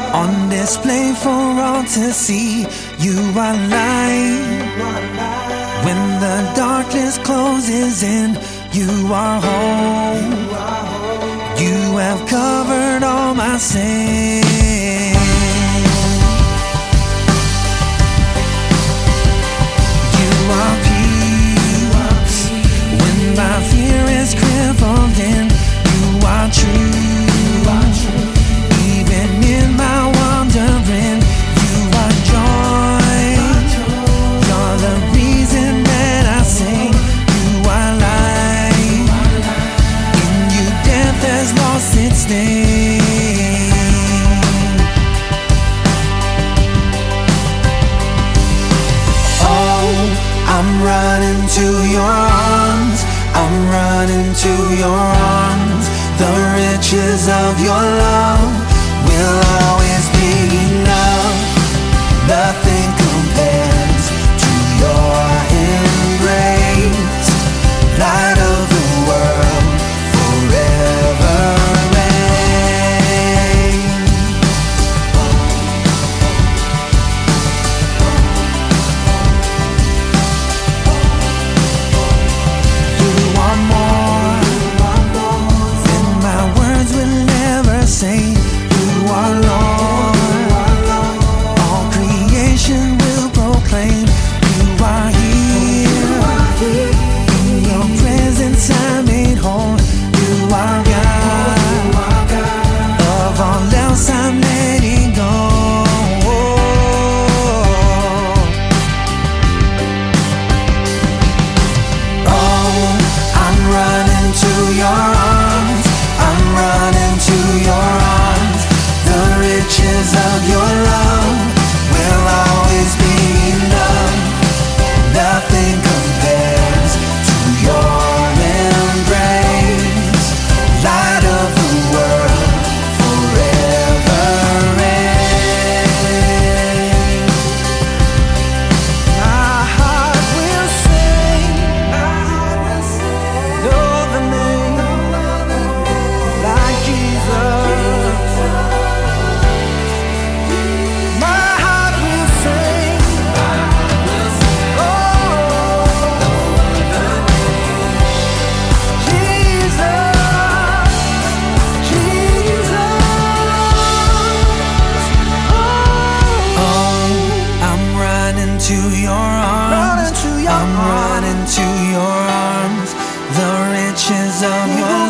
on display for all to see. You are light. When the darkness closes in, you are home. You have covered all my sin. You are peace. When my fear is crippled in, you are true. Even in my wandering, you are joy. You're the reason that I sing. You are light. In you death has lost its sting. Oh, I'm running to your arms. I'm running to your arms. The riches of your love will always be enough. Nothing compares to your embrace. Light of the world, forever reign. You are more than my words will ever say. You are Lord. All creation will proclaim. You are here. In your presence I'm made whole. You are God. Of all else I'm letting go. Oh, I'm running to your arms. I'm running to your arms. The riches of your love will always be enough. Nothing compares to your embrace. Light of the world, forever reign. My heart will sing. No other name like Jesus. My heart will sing. Oh, Jesus, Jesus. Oh, I'm running to your arms. I'm running to your arms. The riches of your